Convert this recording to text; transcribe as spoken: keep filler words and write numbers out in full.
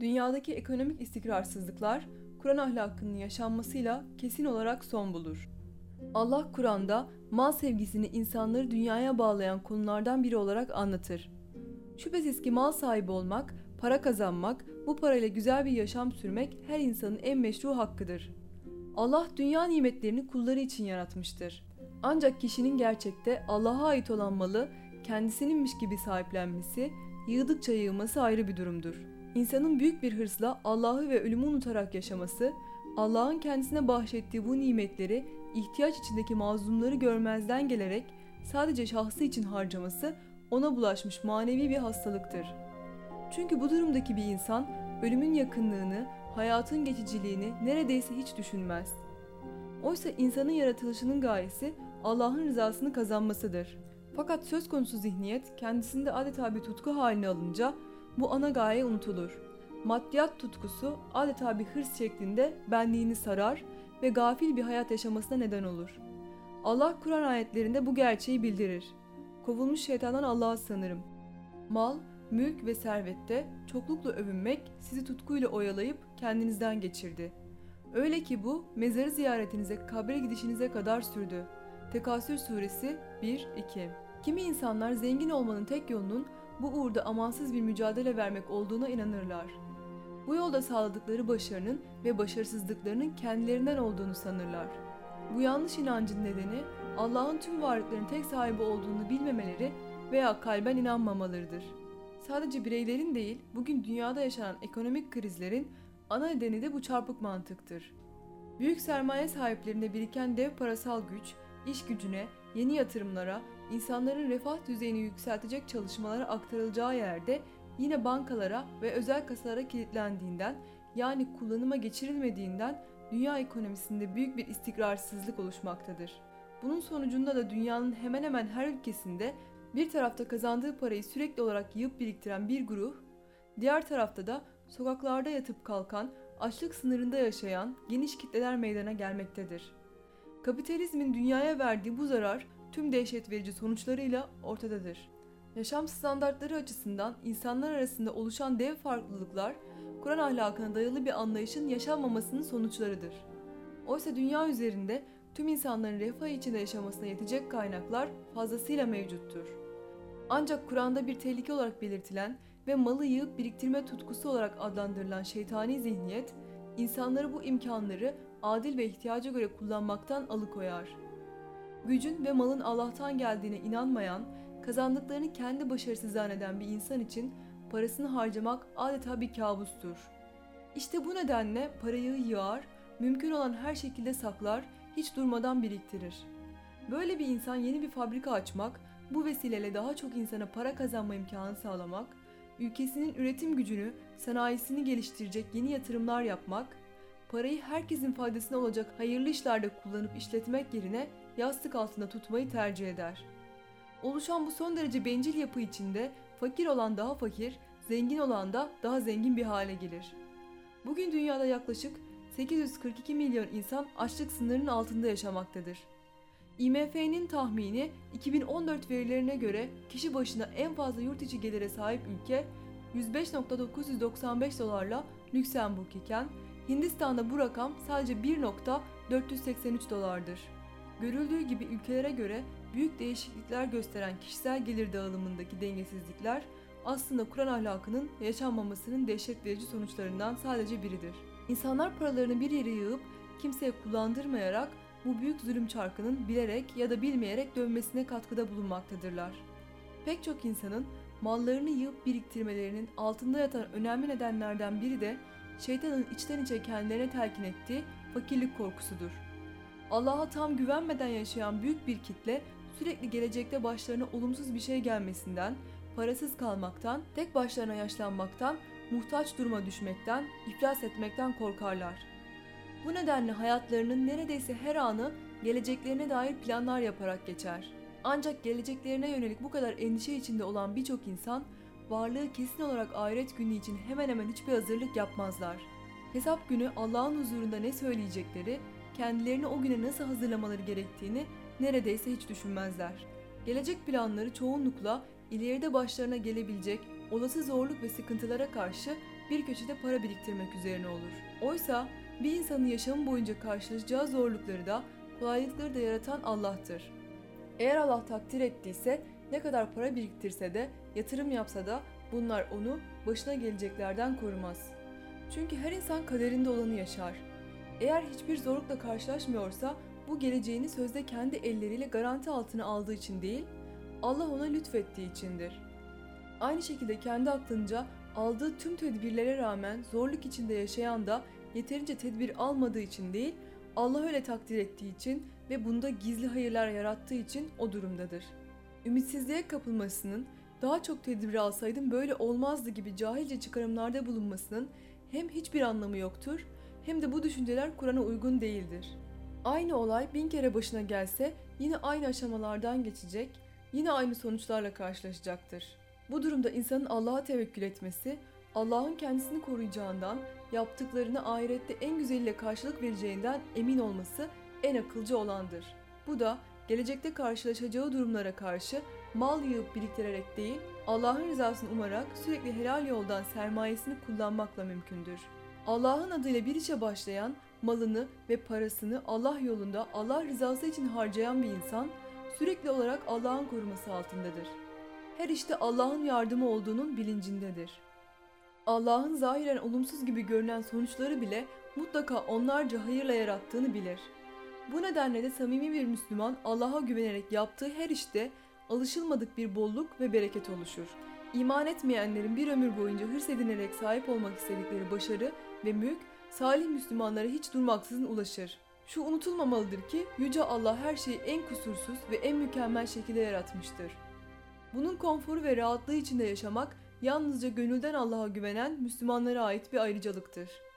Dünyadaki ekonomik istikrarsızlıklar, Kur'an ahlakının yaşanmasıyla kesin olarak son bulur. Allah Kur'an'da mal sevgisini insanları dünyaya bağlayan konulardan biri olarak anlatır. Şüphesiz ki mal sahibi olmak, para kazanmak, bu parayla güzel bir yaşam sürmek her insanın en meşru hakkıdır. Allah dünya nimetlerini kulları için yaratmıştır. Ancak kişinin gerçekte Allah'a ait olan malı kendisininmiş gibi sahiplenmesi, yığdıkça yığması ayrı bir durumdur. İnsanın büyük bir hırsla Allah'ı ve ölümü unutarak yaşaması, Allah'ın kendisine bahşettiği bu nimetleri, ihtiyaç içindeki mazlumları görmezden gelerek sadece şahsı için harcaması ona bulaşmış manevi bir hastalıktır. Çünkü bu durumdaki bir insan ölümün yakınlığını, hayatın geçiciliğini neredeyse hiç düşünmez. Oysa insanın yaratılışının gayesi Allah'ın rızasını kazanmasıdır. Fakat söz konusu zihniyet kendisinde adeta bir tutku haline alınca bu ana gaye unutulur. Maddiyat tutkusu adeta bir hırs şeklinde benliğini sarar ve gafil bir hayat yaşamasına neden olur. Allah Kur'an ayetlerinde bu gerçeği bildirir. Kovulmuş şeytandan Allah'a sığınırım. Mal, mülk ve servette çoklukla övünmek sizi tutkuyla oyalayıp kendinizden geçirdi. Öyle ki bu mezarı ziyaretinize, kabre gidişinize kadar sürdü. Tekasür suresi bir iki. Kimi insanlar zengin olmanın tek yolunun bu uğurda amansız bir mücadele vermek olduğuna inanırlar. Bu yolda sağladıkları başarının ve başarısızlıklarının kendilerinden olduğunu sanırlar. Bu yanlış inancın nedeni Allah'ın tüm varlıkların tek sahibi olduğunu bilmemeleri veya kalben inanmamalarıdır. Sadece bireylerin değil, bugün dünyada yaşanan ekonomik krizlerin ana nedeni de bu çarpık mantıktır. Büyük sermaye sahiplerinde biriken dev parasal güç, iş gücüne, yeni yatırımlara, insanların refah düzeyini yükseltecek çalışmalara aktarılacağı yerde yine bankalara ve özel kasalara kilitlendiğinden, yani kullanıma geçirilmediğinden dünya ekonomisinde büyük bir istikrarsızlık oluşmaktadır. Bunun sonucunda da dünyanın hemen hemen her ülkesinde bir tarafta kazandığı parayı sürekli olarak yığıp biriktiren bir grup, diğer tarafta da sokaklarda yatıp kalkan, açlık sınırında yaşayan geniş kitleler meydana gelmektedir. Kapitalizmin dünyaya verdiği bu zarar tüm dehşet verici sonuçlarıyla ortadadır. Yaşam standartları açısından insanlar arasında oluşan dev farklılıklar, Kur'an ahlakına dayalı bir anlayışın yaşanmamasının sonuçlarıdır. Oysa dünya üzerinde tüm insanların refah içinde yaşamasına yetecek kaynaklar fazlasıyla mevcuttur. Ancak Kur'an'da bir tehlike olarak belirtilen ve malı yığıp biriktirme tutkusu olarak adlandırılan şeytani zihniyet, insanları bu imkanları adil ve ihtiyaca göre kullanmaktan alıkoyar. Gücün ve malın Allah'tan geldiğine inanmayan, kazandıklarını kendi başarısı zanneden bir insan için parasını harcamak adeta bir kabustur. İşte bu nedenle parayı yığar, mümkün olan her şekilde saklar, hiç durmadan biriktirir. Böyle bir insan yeni bir fabrika açmak, bu vesileyle daha çok insana para kazanma imkanı sağlamak, ülkesinin üretim gücünü, sanayisini geliştirecek yeni yatırımlar yapmak, parayı herkesin faydasına olacak hayırlı işlerde kullanıp işletmek yerine yastık altında tutmayı tercih eder. Oluşan bu son derece bencil yapı içinde fakir olan daha fakir, zengin olan da daha zengin bir hale gelir. Bugün dünyada yaklaşık sekiz yüz kırk iki milyon insan açlık sınırının altında yaşamaktadır. I M F'nin tahmini iki bin on dört verilerine göre kişi başına en fazla yurt içi gelire sahip ülke yüz beş bin dokuz yüz doksan beş dolarla Lüksemburg iken Hindistan'da bu rakam sadece bir bin dört yüz seksen üç dolardır. Görüldüğü gibi ülkelere göre büyük değişiklikler gösteren kişisel gelir dağılımındaki dengesizlikler aslında Kur'an ahlakının yaşanmamasının dehşet verici sonuçlarından sadece biridir. İnsanlar paralarını bir yere yığıp kimseye kullandırmayarak bu büyük zulüm çarkının bilerek ya da bilmeyerek dönmesine katkıda bulunmaktadırlar. Pek çok insanın mallarını yığıp biriktirmelerinin altında yatan önemli nedenlerden biri de şeytanın içten içe kendilerine telkin ettiği fakirlik korkusudur. Allah'a tam güvenmeden yaşayan büyük bir kitle sürekli gelecekte başlarına olumsuz bir şey gelmesinden, parasız kalmaktan, tek başlarına yaşlanmaktan, muhtaç duruma düşmekten, iflas etmekten korkarlar. Bu nedenle hayatlarının neredeyse her anı geleceklerine dair planlar yaparak geçer. Ancak geleceklerine yönelik bu kadar endişe içinde olan birçok insan, varlığı kesin olarak ahiret günü için hemen hemen hiçbir hazırlık yapmazlar. Hesap günü Allah'ın huzurunda ne söyleyecekleri, kendilerini o güne nasıl hazırlamaları gerektiğini neredeyse hiç düşünmezler. Gelecek planları çoğunlukla ileride başlarına gelebilecek olası zorluk ve sıkıntılara karşı bir köşede para biriktirmek üzerine olur. Oysa bir insanın yaşamı boyunca karşılaşacağı zorlukları da kolaylıkları da yaratan Allah'tır. Eğer Allah takdir ettiyse ne kadar para biriktirse de yatırım yapsa da bunlar onu başına geleceklerden korumaz. Çünkü her insan kaderinde olanı yaşar. Eğer hiçbir zorlukla karşılaşmıyorsa bu geleceğini sözde kendi elleriyle garanti altına aldığı için değil, Allah ona lütfettiği içindir. Aynı şekilde kendi aklınca aldığı tüm tedbirlere rağmen zorluk içinde yaşayan da yeterince tedbir almadığı için değil, Allah öyle takdir ettiği için ve bunda gizli hayırlar yarattığı için o durumdadır. Ümitsizliğe kapılmasının, daha çok tedbir alsaydım böyle olmazdı gibi cahilce çıkarımlarda bulunmasının hem hiçbir anlamı yoktur, hem de bu düşünceler Kur'an'a uygun değildir. Aynı olay bin kere başına gelse yine aynı aşamalardan geçecek, yine aynı sonuçlarla karşılaşacaktır. Bu durumda insanın Allah'a tevekkül etmesi, Allah'ın kendisini koruyacağından, yaptıklarını ahirette en güzeliyle karşılık vereceğinden emin olması en akılcı olandır. Bu da gelecekte karşılaşacağı durumlara karşı mal yığıp biriktirerek değil, Allah'ın rızasını umarak sürekli helal yoldan sermayesini kullanmakla mümkündür. Allah'ın adıyla bir işe başlayan, malını ve parasını Allah yolunda Allah rızası için harcayan bir insan, sürekli olarak Allah'ın koruması altındadır. Her işte Allah'ın yardımı olduğunun bilincindedir. Allah'ın zahiren olumsuz gibi görünen sonuçları bile mutlaka onlarca hayırla yarattığını bilir. Bu nedenle de samimi bir Müslüman Allah'a güvenerek yaptığı her işte alışılmadık bir bolluk ve bereket oluşur. İman etmeyenlerin bir ömür boyunca hırs edinerek sahip olmak istedikleri başarı ve mülk, salih Müslümanlara hiç durmaksızın ulaşır. Şu unutulmamalıdır ki Yüce Allah her şeyi en kusursuz ve en mükemmel şekilde yaratmıştır. Bunun konforu ve rahatlığı içinde yaşamak yalnızca gönülden Allah'a güvenen Müslümanlara ait bir ayrıcalıktır.